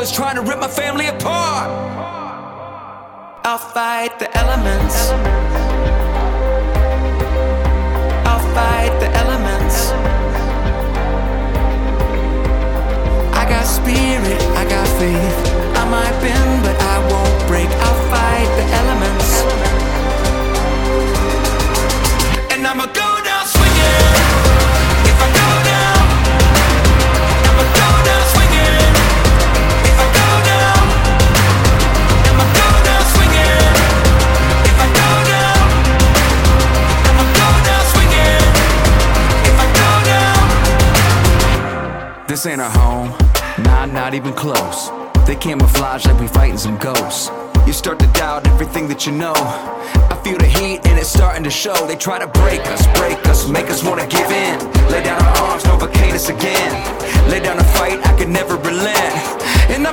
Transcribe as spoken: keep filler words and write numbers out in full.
that's trying to rip my family apart. I'll fight the elements. I'll fight the elements. I got spirit, I got faith. I might bend, but I won't break. I'll fight the elements. And I'ma go down swinging. If I go down, I'ma go down swinging. If I go down, I'ma go down swinging. If I go down, I'ma go down swinging. If I go down. This ain't our home, nah, not even close. They camouflage like we fighting some ghosts. You start to doubt everything that you know. I feel the heat and it's starting to show. They try to break us, break us, make us wanna give in. Lay down our arms, provocate us again. Lay down a fight, I could never relent. And I'm